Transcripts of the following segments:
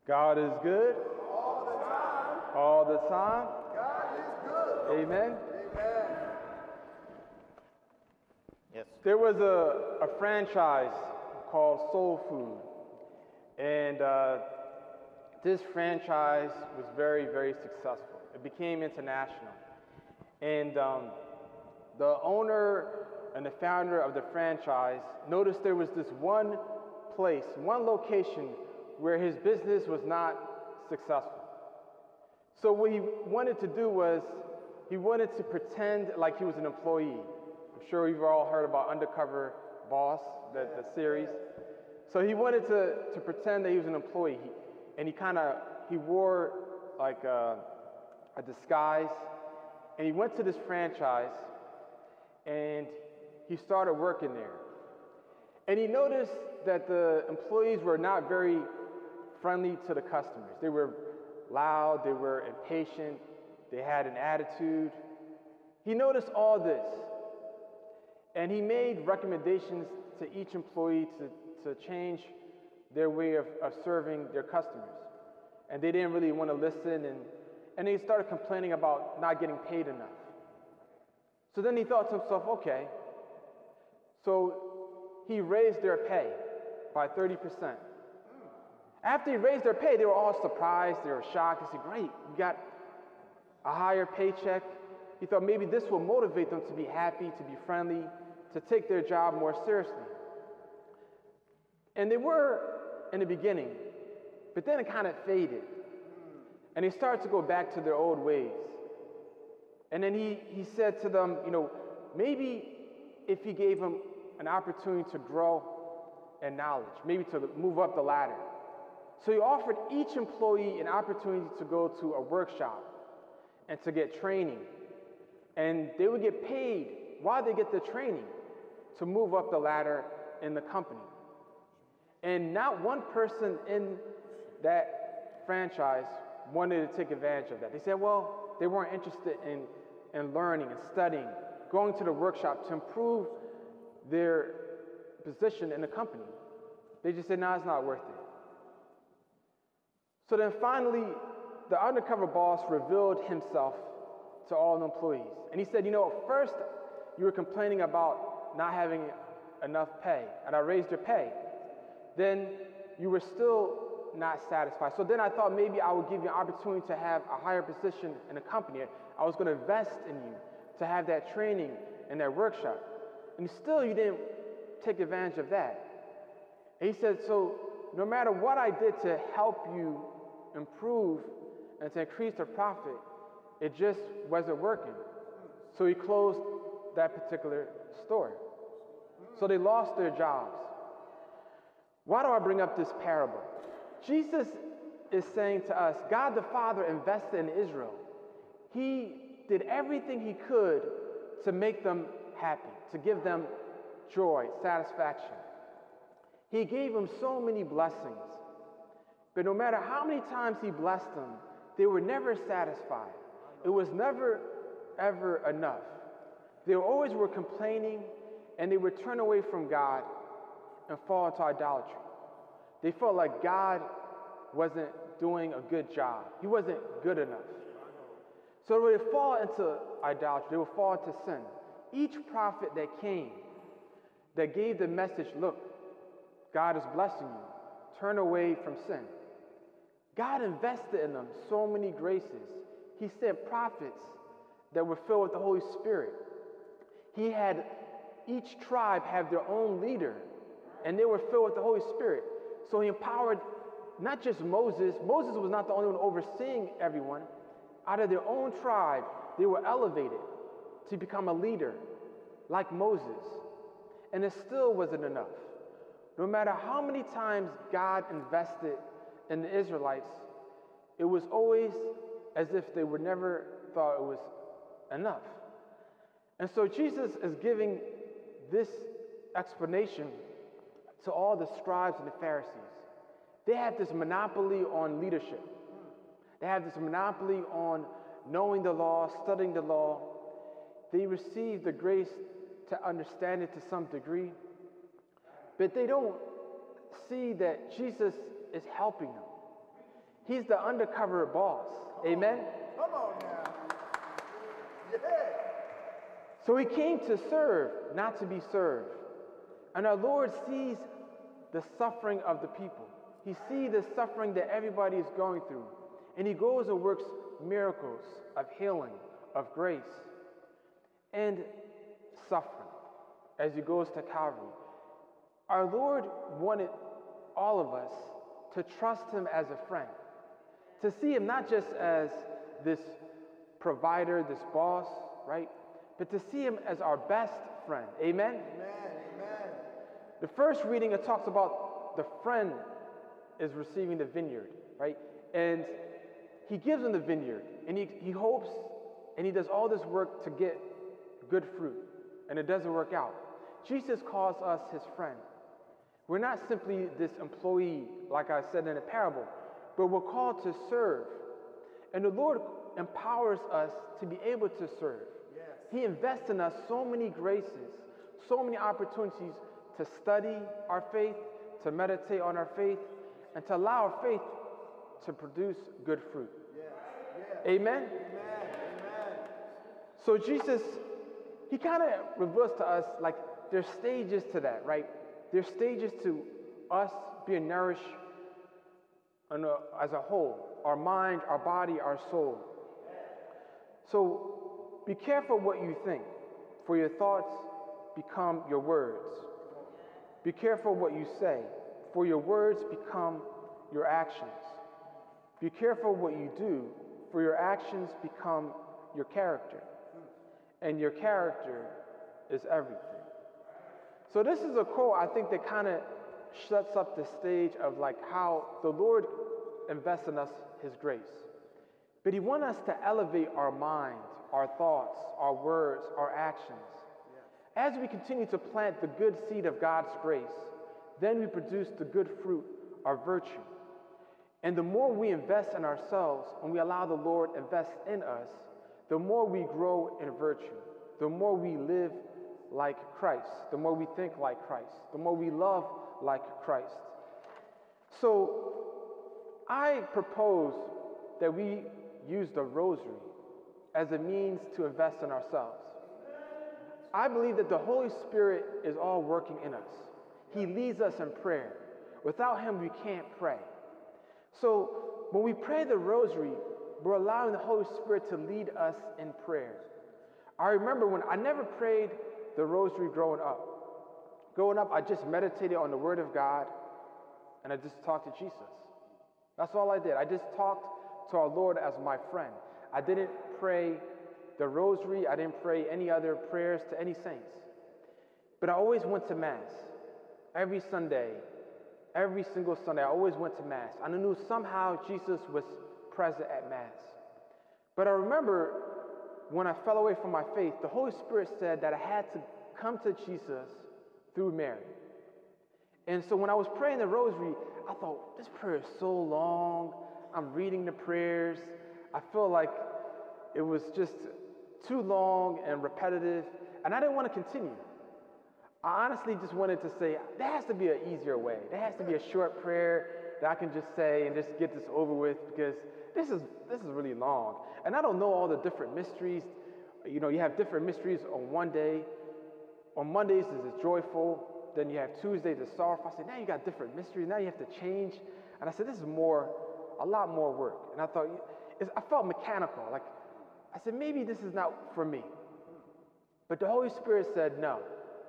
God is good All the time, all the time. God is good. Amen. Amen. Yes. There was a franchise called Soul Food, and this franchise was very, very successful. It became international, and the owner and the founder of the franchise noticed there was this one place, one location where his business was not successful. So what he wanted to do was he wanted to pretend like he was an employee. I'm sure you've all heard about Undercover Boss, the series. So he wanted to pretend that he was an employee, and he wore like a disguise, and he went to this franchise, and he started working there. And he noticed that the employees were not very friendly to the customers. They were loud, they were impatient, they had an attitude. He noticed all this, and he made recommendations to each employee to change their way of serving their customers. And they didn't really want to listen, and they started complaining about not getting paid enough. So then he thought to himself, okay, so he raised their pay by 30%. After he raised their pay, they were all surprised, they were shocked. He said, great, you got a higher paycheck. He thought maybe this will motivate them to be happy, to be friendly, to take their job more seriously. And they were in the beginning, but then it kind of faded. And they started to go back to their old ways. And then he said to them, maybe if he gave them an opportunity to grow in knowledge, maybe to move up the ladder. So he offered each employee an opportunity to go to a workshop and to get training. And they would get paid while they get the training to move up the ladder in the company. And not one person in that franchise wanted to take advantage of that. They said, well, they weren't interested in learning and studying, going to the workshop to improve their position in the company. They just said, no, it's not worth it. So then finally, the undercover boss revealed himself to all the employees. And he said, at first you were complaining about not having enough pay, and I raised your pay. Then you were still not satisfied. So then I thought maybe I would give you an opportunity to have a higher position in the company. I was going to invest in you to have that training and that workshop. And still you didn't take advantage of that. And he said, so no matter what I did to help you improve and to increase the profit, it just wasn't working. So he closed that particular store. So they lost their jobs. Why do I bring up this parable? Jesus is saying to us, God the Father invested in Israel. He did everything he could to make them happy, to give them joy, satisfaction. He gave them so many blessings. But no matter how many times he blessed them, they were never satisfied. It was never, ever enough. They always were complaining, and they would turn away from God and fall into idolatry. They felt like God wasn't doing a good job. He wasn't good enough. So they would fall into idolatry. They would fall into sin. Each prophet that came, that gave the message, look, God is blessing you. Turn away from sin. God invested in them so many graces. He sent prophets that were filled with the Holy Spirit. He had each tribe have their own leader, and they were filled with the Holy Spirit. So he empowered not just Moses. Moses was not the only one overseeing everyone. Out of their own tribe, they were elevated to become a leader like Moses. And it still wasn't enough. No matter how many times God invested in the Israelites, it was always as if they were never thought it was enough. And so Jesus is giving this explanation to all the scribes and the Pharisees. They have this monopoly on leadership. They have this monopoly on knowing the law, studying the law. They receive the grace to understand it to some degree, but they don't see that Jesus is helping them. He's the undercover boss. Amen? Come on now. Yeah. So he came to serve, not to be served. And our Lord sees the suffering of the people. He sees the suffering that everybody is going through. And he goes and works miracles of healing, of grace, and suffering as he goes to Calvary. Our Lord wanted all of us to trust him as a friend, to see him not just as this provider, this boss, right? But to see him as our best friend. Amen? Amen. Amen. The first reading, it talks about the friend is receiving the vineyard, right? And he gives him the vineyard, and he hopes, and he does all this work to get good fruit, and it doesn't work out. Jesus calls us his friend. We're not simply this employee, like I said in a parable, but we're called to serve. And the Lord empowers us to be able to serve. Yes. He invests in us so many graces, so many opportunities to study our faith, to meditate on our faith, and to allow our faith to produce good fruit. Yes. Yes. Amen? Amen. Amen. So Jesus, he kind of reveals to us, like, there's stages to that, right? There's stages to us being nourished as a whole, our mind, our body, our soul. So be careful what you think, for your thoughts become your words. Be careful what you say, for your words become your actions. Be careful what you do, for your actions become your character. And your character is everything. So this is a quote I think that kind of sets up the stage of like how the Lord invests in us his grace. But he wants us to elevate our mind, our thoughts, our words, our actions. As we continue to plant the good seed of God's grace, then we produce the good fruit of virtue. And the more we invest in ourselves and we allow the Lord invest in us, the more we grow in virtue, the more we live like Christ, the more we think like Christ, the more we love like Christ. So I propose that we use the rosary as a means to invest in ourselves. I believe that the Holy Spirit is all working in us. He leads us in prayer. Without him, we can't pray. So when we pray the rosary, we're allowing the Holy Spirit to lead us in prayer. I remember when I never prayed the rosary growing up. Growing up, I just meditated on the Word of God, and I just talked to Jesus. That's all I did. I just talked to our Lord as my friend. I didn't pray the rosary. I didn't pray any other prayers to any saints. But I always went to Mass. Every Sunday, every single Sunday, I always went to Mass. And I knew somehow Jesus was present at Mass. But I remember when I fell away from my faith, the Holy Spirit said that I had to come to Jesus through Mary. And so when I was praying the rosary, I thought, this prayer is so long. I'm reading the prayers. I feel like it was just too long and repetitive, and I didn't want to continue. I honestly just wanted to say, there has to be an easier way. There has to be a short prayer that I can just say and just get this over with, because this is really long. And I don't know all the different mysteries. You know, you have different mysteries on one day. On Mondays, it's joyful. Then you have Tuesdays, it's sorrowful. I said, now you got different mysteries. Now you have to change. And I said, this is a lot more work. And I thought, I felt mechanical. Like, I said, maybe this is not for me. But the Holy Spirit said, no,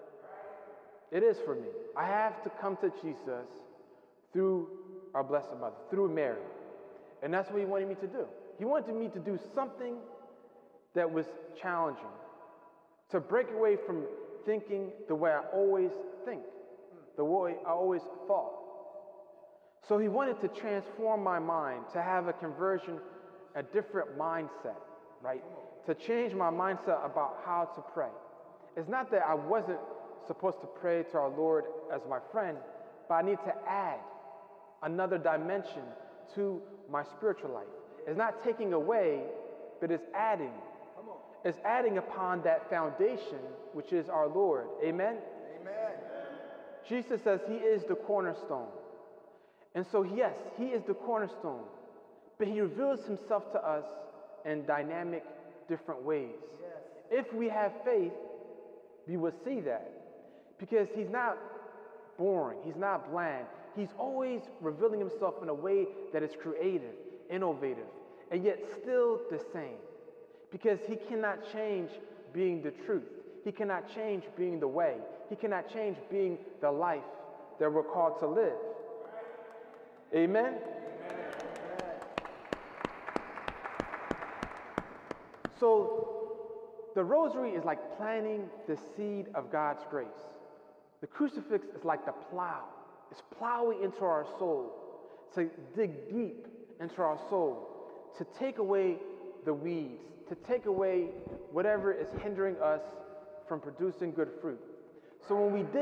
it is for me. I have to come to Jesus through our Blessed Mother, through Mary. And that's what he wanted me to do. He wanted me to do something that was challenging, to break away from thinking the way I always think, the way I always thought. So he wanted to transform my mind, to have a conversion, a different mindset, right? To change my mindset about how to pray. It's not that I wasn't supposed to pray to our Lord as my friend, but I need to add another dimension to my spiritual life. It's not taking away, but it's adding. It's adding upon that foundation, which is our Lord. Amen? Amen. Jesus says he is the cornerstone. And so, yes, he is the cornerstone. but he reveals himself to us in dynamic, different ways. Yes. If we have faith, we will see that. Because he's not boring, he's not bland. He's always revealing himself in a way that is creative, innovative, and yet still the same. Because he cannot change being the truth. He cannot change being the way. He cannot change being the life that we're called to live. Amen? So the rosary is like planting the seed of God's grace. The crucifix is like the plow. It's plowing into our soul, to dig deep into our soul, to take away the weeds, to take away whatever is hindering us from producing good fruit. So when we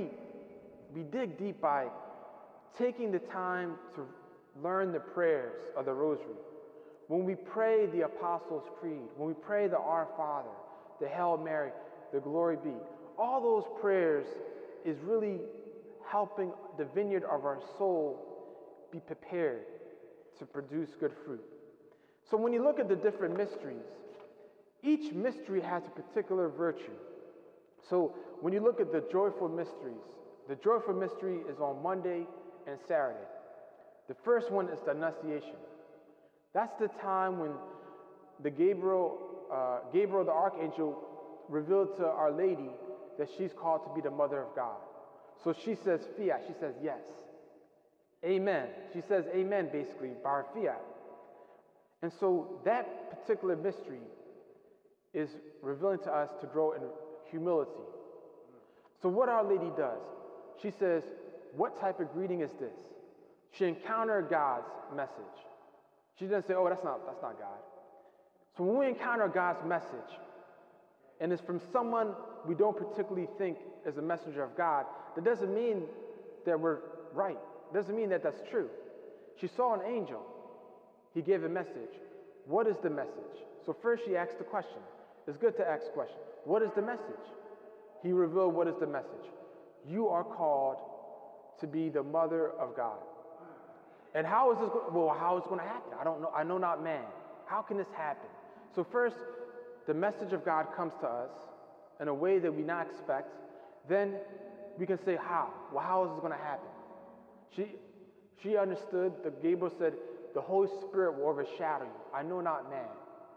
dig deep by taking the time to learn the prayers of the rosary. When we pray the Apostles' Creed, when we pray the Our Father, the Hail Mary, the Glory Be, all those prayers is really helping the vineyard of our soul be prepared to produce good fruit. So when you look at the different mysteries, each mystery has a particular virtue. So when you look at the joyful mysteries, the joyful mystery is on Monday and Saturday. The first one is the Annunciation. That's the time when the Gabriel the Archangel revealed to Our Lady that she's called to be the Mother of God. So she says fiat, she says yes. Amen. She says amen basically by her fiat. And so that particular mystery is revealing to us to grow in humility. So what Our Lady does, she says, what type of greeting is this? She encountered God's message. She doesn't say, oh, that's not God. So when we encounter God's message, and it's from someone we don't particularly think is a messenger of God, that doesn't mean that we're right. It doesn't mean that that's true. She saw an angel. He gave a message. What is the message? So first she asked the question. It's good to ask the question. What is the message? He revealed what is the message. You are called to be the Mother of God. And how is this going to happen? I don't know. I know not man. How can this happen? So first, the message of God comes to us in a way that we not expect. Then we can say how. Well, how is this going to happen? She understood that Gabriel said, the Holy Spirit will overshadow you. I know not man.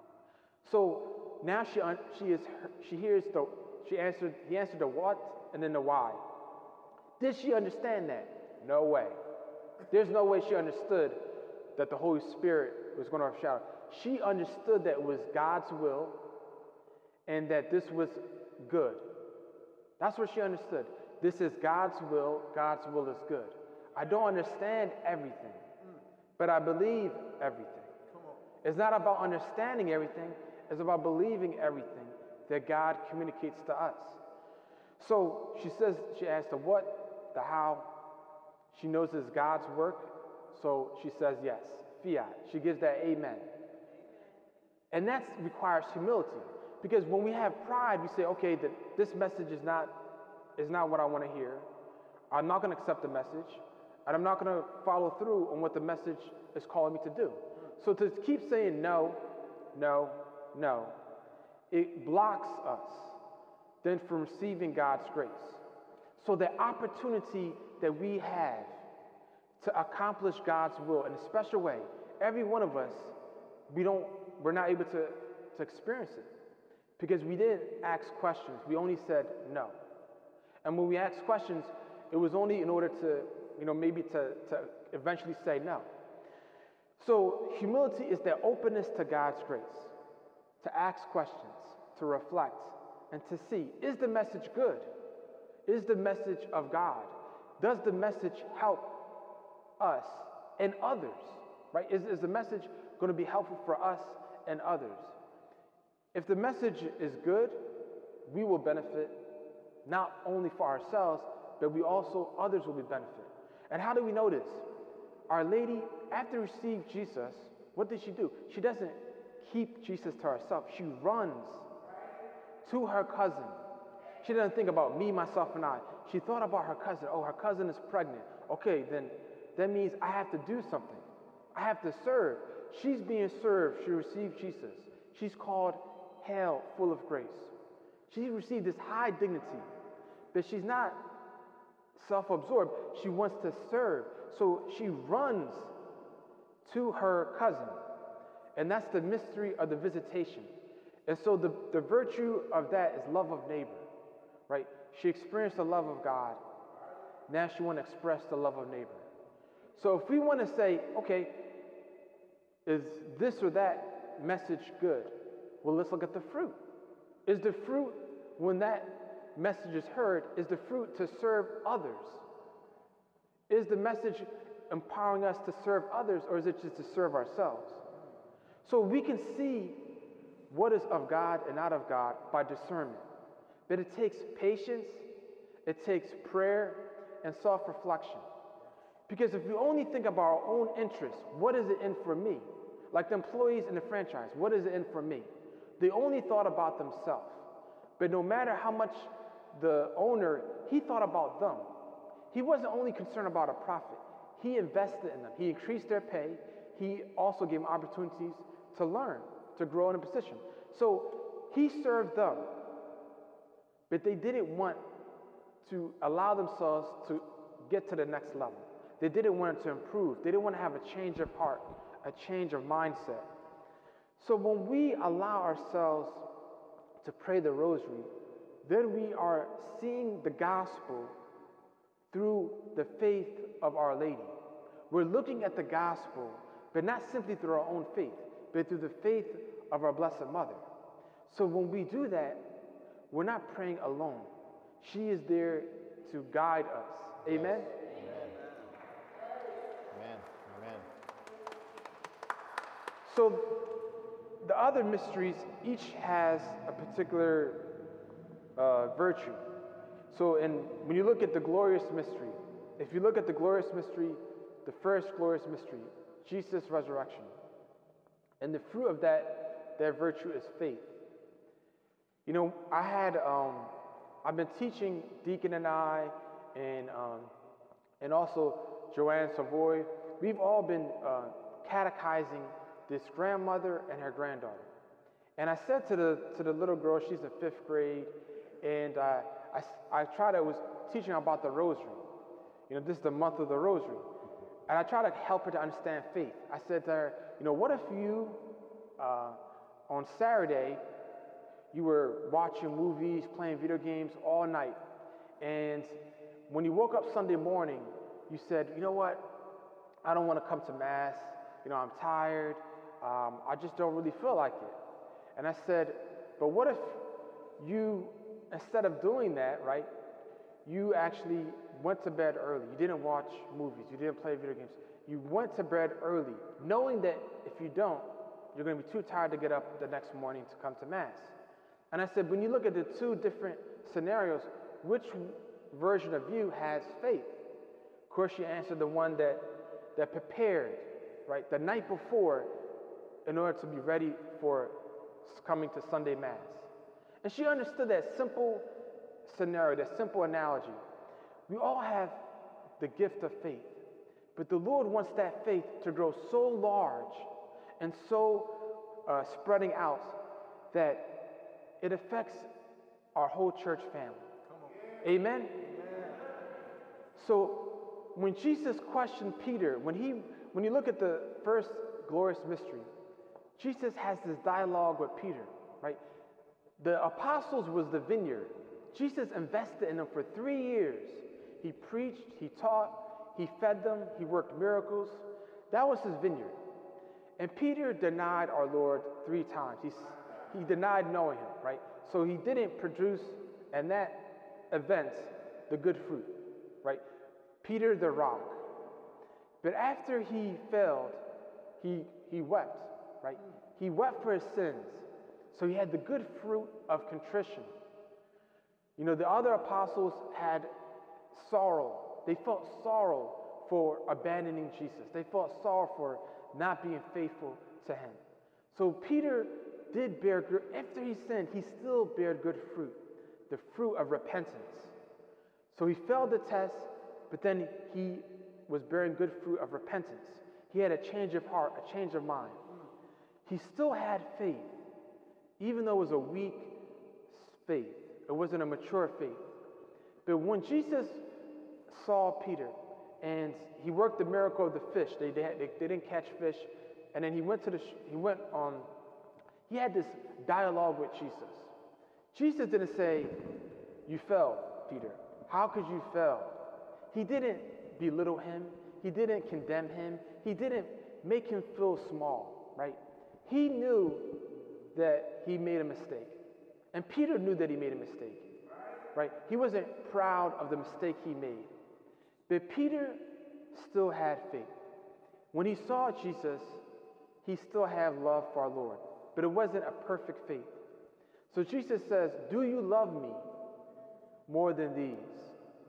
So now he answered the what and then the why. Did she understand that? No way. There's no way she understood that the Holy Spirit was going to overshadow. She understood that it was God's will and that this was good. That's what she understood. This is God's will. God's will is good. I don't understand everything, but I believe everything. It's not about understanding everything. It's about believing everything that God communicates to us. So she asked the what, the how. She knows it's God's work, so she says yes, fiat. She gives that amen. And that requires humility, because when we have pride, we say, okay, this message is not what I want to hear. I'm not going to accept the message, and I'm not going to follow through on what the message is calling me to do. So to keep saying no, no, no, it blocks us then from receiving God's grace. So the opportunity that we have to accomplish God's will in a special way, every one of us, we're not able to experience it because we didn't ask questions. We only said no. And when we asked questions, it was only in order to, maybe to eventually say no. So humility is the openness to God's grace, to ask questions, to reflect, and to see, is the message good? Is the message of God? Does the message help us and others? Right? Is the message going to be helpful for us and others? If the message is good, we will benefit not only for ourselves, but others will be benefit. And how do we know this? Our Lady, after receiving Jesus, what did she do? She doesn't keep Jesus to herself. She runs to her cousin. She doesn't think about me, myself, and I. She thought about her cousin. Oh, her cousin is pregnant. Okay, then that means I have to do something. I have to serve. She's being served. She received Jesus. She's called Hail, full of grace. She received this high dignity, but she's not self-absorbed. She wants to serve. So she runs to her cousin. And that's the mystery of the visitation. And so the virtue of that is love of neighbor, right? She experienced the love of God. Now she wants to express the love of neighbor. So if we want to say, okay, is this or that message good? Well, let's look at the fruit. Is the fruit, when that message is heard, is the fruit to serve others? Is the message empowering us to serve others, or is it just to serve ourselves? So we can see what is of God and not of God by discernment. But it takes patience, it takes prayer, and self-reflection. Because if we only think about our own interests, what is it in for me? Like the employees in the franchise, what is it in for me? They only thought about themselves. But no matter how much the owner, he thought about them. He wasn't only concerned about a profit. He invested in them. He increased their pay. He also gave them opportunities to learn, to grow in a position. So he served them, but they didn't want to allow themselves to get to the next level. They didn't want it to improve. They didn't want to have a change of heart, a change of mindset. So when we allow ourselves to pray the rosary, then we are seeing the gospel through the faith of Our Lady. We're looking at the gospel, but not simply through our own faith, but through the faith of our Blessed Mother. So when we do that, we're not praying alone. She is there to guide us. Amen? Amen. Amen. So the other mysteries, each has a particular virtue. So when you look at the glorious mystery, if you look at the glorious mystery, the first glorious mystery, Jesus' resurrection, and the fruit of that virtue is faith. You know, I've been teaching Deacon and I, and also Joanne Savoy. We've all been catechizing this grandmother and her granddaughter. And I said to the little girl, she's in 5th grade, and I was teaching her about the rosary. You know, this is the month of the rosary. And I try to help her to understand faith. I said to her, you know, what if you, on Saturday, you were watching movies, playing video games all night, and when you woke up Sunday morning, you said, you know what, I don't want to come to Mass, you know, I'm tired, I just don't really feel like it. And I said, but what if you, instead of doing that, right, you actually went to bed early. You didn't watch movies. You didn't play video games. You went to bed early, knowing that if you don't, you're going to be too tired to get up the next morning to come to Mass. And I said, when you look at the two different scenarios, which version of you has faith? Of course, she answered the one that prepared, right, the night before in order to be ready for coming to Sunday Mass. And she understood that simple scenario, that simple analogy. We all have the gift of faith, but the Lord wants that faith to grow so large and so spreading out that it affects our whole church family. Amen? So when Jesus questioned Peter, when you look at the first glorious mystery, Jesus has this dialogue with Peter, right? The apostles was the vineyard. Jesus invested in them for 3 years. He preached, he taught, he fed them, he worked miracles. That was his vineyard. And Peter denied our Lord 3 times. He denied knowing him, right? So he didn't produce, in that event, the good fruit, right? Peter the rock. But after he failed, he wept, right? He wept for his sins. So he had the good fruit of contrition. You know, the other apostles had sorrow. They felt sorrow for abandoning Jesus. They felt sorrow for not being faithful to him. So Peter did bear good. After he sinned, he still bared good fruit, the fruit of repentance. So he failed the test, but then he was bearing good fruit of repentance. He had a change of heart, a change of mind. He still had faith, even though it was a weak faith. It wasn't a mature faith. But when Jesus saw Peter and he worked the miracle of the fish, they didn't catch fish, and then he had this dialogue with Jesus. Jesus didn't say, "You fell, Peter. How could you fail?" He didn't belittle him. He didn't condemn him. He didn't make him feel small, right? He knew that he made a mistake. And Peter knew that he made a mistake, right? He wasn't proud of the mistake he made. But Peter still had faith. When he saw Jesus, he still had love for our Lord. But it wasn't a perfect faith. So Jesus says, "Do you love me more than these?"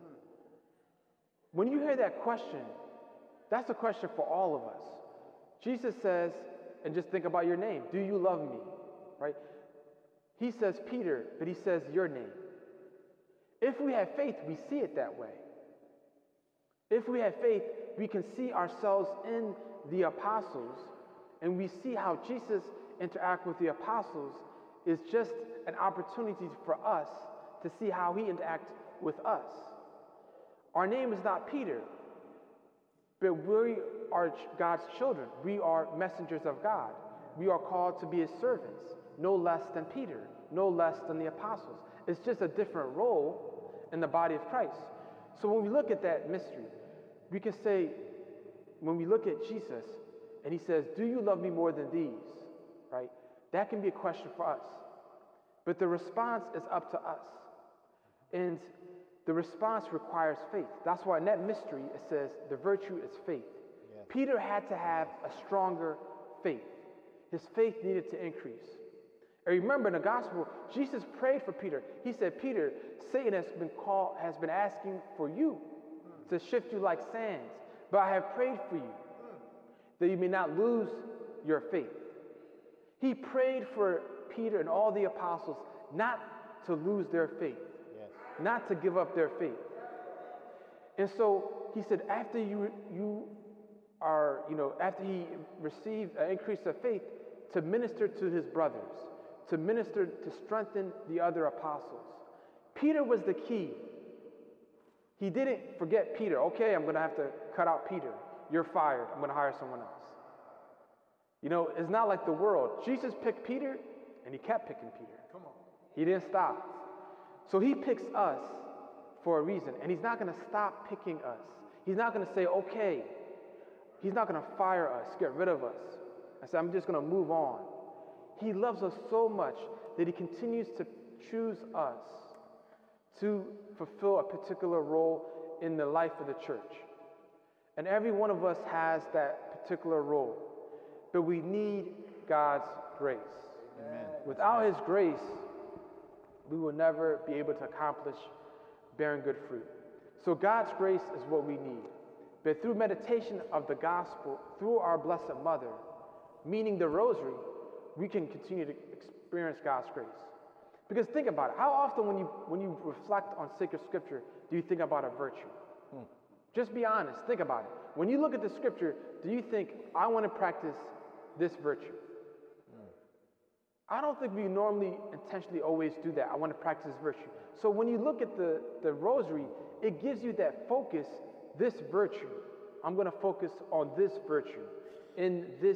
When you hear that question, that's a question for all of us. Jesus says, and just think about your name, "Do you love me?" Right? He says Peter, but he says your name. If we have faith, we see it that way. If we have faith, we can see ourselves in the apostles, and we see how Jesus interacted with the apostles is just an opportunity for us to see how he interacts with us. Our name is not Peter, but we are God's children. We are messengers of God. We are called to be his servants, no less than Peter, no less than the apostles. It's just a different role in the body of Christ. So when we look at that mystery, we can say, when we look at Jesus and he says, "Do you love me more than these?" Right? That can be a question for us. But the response is up to us. And the response requires faith. That's why in that mystery it says the virtue is faith. Yes. Peter had to have a stronger faith. His faith needed to increase. And remember in the gospel, Jesus prayed for Peter. He said, "Peter, Satan has been asking for you to shift you like sands, but I have prayed for you that you may not lose your faith." He prayed for Peter and all the apostles not to lose their faith, yes, not to give up their faith. And so he said, after after he received an increase of faith, to minister to his brothers, to minister to strengthen the other apostles. Peter was the key. He didn't forget Peter. "Okay, I'm going to have to cut out Peter. You're fired. I'm going to hire someone else." It's not like the world. Jesus picked Peter, and he kept picking Peter. Come on. He didn't stop. So he picks us for a reason, and he's not going to stop picking us. He's not going to say, "Okay." He's not going to fire us, get rid of us, and say, "I'm just going to move on." He loves us so much that he continues to choose us to fulfill a particular role in the life of the church. And every one of us has that particular role. But we need God's grace. Amen. Without his grace, we will never be able to accomplish bearing good fruit. So God's grace is what we need. But through meditation of the gospel, through our Blessed Mother, meaning the rosary, we can continue to experience God's grace. Because think about it. How often when you reflect on sacred scripture do you think about a virtue? Just be honest. Think about it. When you look at the scripture, do you think, "I want to practice this virtue"? I don't think we normally intentionally always do that. I want to practice this virtue. So when you look at the rosary, it gives you that focus, this virtue. I'm going to focus on this virtue in this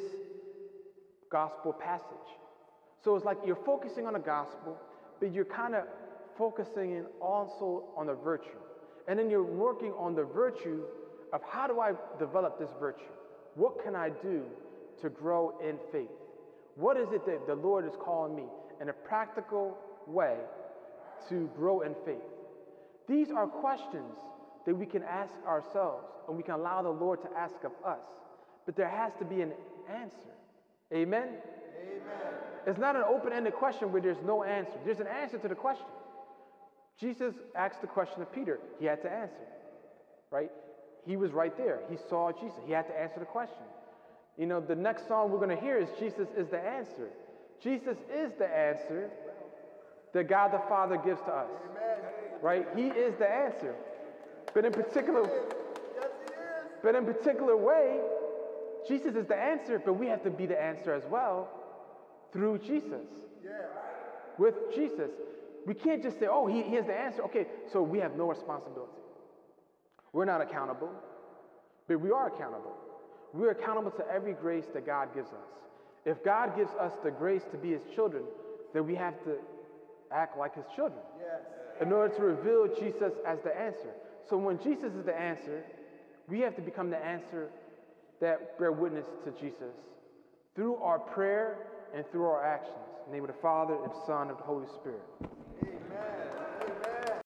gospel passage. So it's like you're focusing on the gospel, but you're kind of focusing in also on the virtue. And then you're working on the virtue of how do I develop this virtue? What can I do to grow in faith? What is it that the Lord is calling me in a practical way to grow in faith? These are questions that we can ask ourselves, and we can allow the Lord to ask of us. But there has to be an answer. Amen? Amen. It's not an open-ended question where there's no answer. There's an answer to the question. Jesus asked the question of Peter. He had to answer, right? He was right there. He saw Jesus. He had to answer the question. The next song we're going to hear is Jesus is the answer. Jesus is the answer that God the Father gives to us. Amen. Right? He is the answer. But in particular way, Jesus is the answer, but we have to be the answer as well through Jesus. Yeah. With Jesus. We can't just say, oh, he has the answer. Okay, so we have no responsibility. We're not accountable, but we are accountable. We're accountable to every grace that God gives us. If God gives us the grace to be his children, then we have to act like his children Yes. in order to reveal Jesus as the answer. So when Jesus is the answer, we have to become the answer that bear witness to Jesus through our prayer and through our actions. In the name of the Father, and the Son, and the Holy Spirit.